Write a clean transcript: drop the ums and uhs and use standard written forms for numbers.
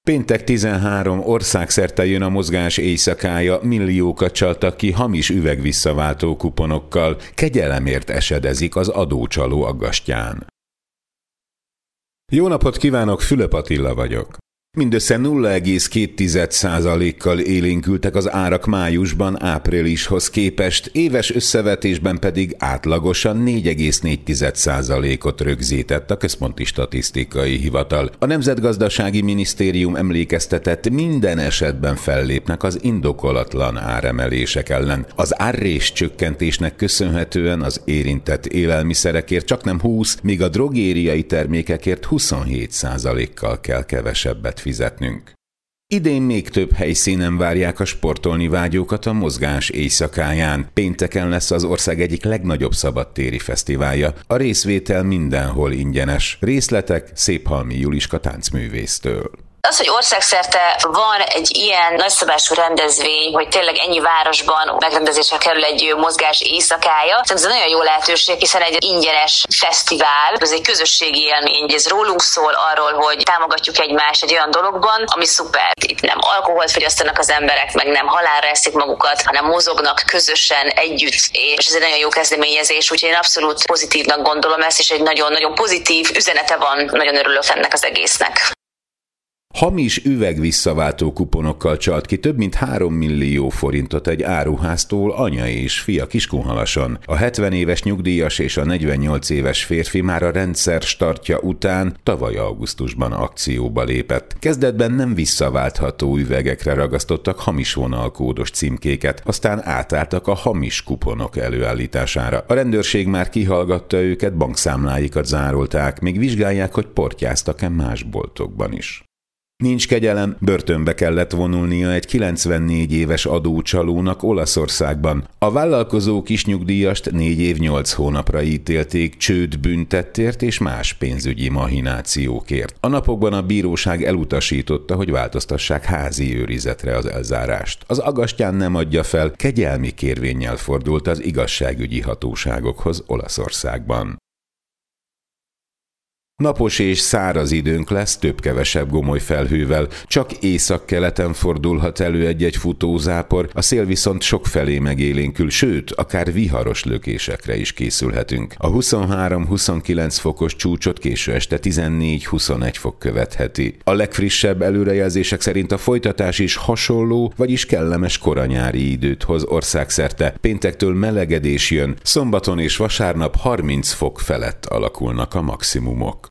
Péntek 13 országszerte jön a mozgás éjszakája, milliókat csaltak ki hamis üvegvisszaváltó kuponokkal, kegyelemért esedezik az adócsaló aggastyán. Jó napot kívánok, Fülöp Attila vagyok. Mindössze 0,2%-kal élénkültek az árak májusban áprilishoz képest, éves összevetésben pedig átlagosan 4,4%-ot rögzített a Központi Statisztikai Hivatal. A Nemzetgazdasági Minisztérium emlékeztetett, minden esetben fellépnek az indokolatlan áremelések ellen. Az árrés csökkentésnek köszönhetően az érintett élelmiszerekért csaknem 20, míg a drogériai termékekért 27%-kal kell kevesebbet fizetnünk. Idén még több helyszínen várják a sportolni vágyókat a mozgás éjszakáján. Pénteken lesz az ország egyik legnagyobb szabadtéri fesztiválja. A részvétel mindenhol ingyenes. Részletek Széphalmi Juliska táncművésztől. Az, hogy országszerte van egy ilyen nagyszabású rendezvény, hogy tényleg ennyi városban megrendezésre kerül egy mozgás éjszakája, ez egy nagyon jó lehetőség, hiszen egy ingyenes fesztivál, ez egy közösségi élmény, ez rólunk szól, arról, hogy támogatjuk egymást egy olyan dologban, ami szuper. Itt nem alkoholt fogyasztanak az emberek, meg nem halálra eszik magukat, hanem mozognak közösen együtt, és ez egy nagyon jó kezdeményezés, úgyhogy én abszolút pozitívnak gondolom ezt, és egy nagyon-nagyon pozitív üzenete van, nagyon örülök ennek az egésznek. Hamis üvegvisszaváltó kuponokkal csalt ki több mint 3 millió forintot egy áruháztól anya és fia Kiskunhalason. A 70 éves nyugdíjas és a 48 éves férfi már a rendszer startja után tavaly augusztusban akcióba lépett. Kezdetben nem visszaváltható üvegekre ragasztottak hamis vonalkódos címkéket, aztán átálltak a hamis kuponok előállítására. A rendőrség már kihallgatta őket, bankszámláikat zárolták, még vizsgálják, hogy portyáztak-e más boltokban is. Nincs kegyelem, börtönbe kellett vonulnia egy 94 éves adócsalónak Olaszországban. A vállalkozó kisnyugdíjast 4 év 8 hónapra ítélték csődbüntettért és más pénzügyi mahinációkért. A napokban a bíróság elutasította, hogy változtassák házi őrizetre az elzárást. Az aggastyán nem adja fel, kegyelmi kérvénnyel fordult az igazságügyi hatóságokhoz Olaszországban. Napos és száraz időnk lesz, több-kevesebb gomoly felhővel, csak északkeleten fordulhat elő egy-egy futózápor, a szél viszont sokfelé megélénkül, sőt, akár viharos lökésekre is készülhetünk. A 23-29 fokos csúcsot késő este 14-21 fok követheti. A legfrissebb előrejelzések szerint a folytatás is hasonló, vagyis kellemes koranyári időt hoz országszerte. Péntektől melegedés jön, szombaton és vasárnap 30 fok felett alakulnak a maximumok.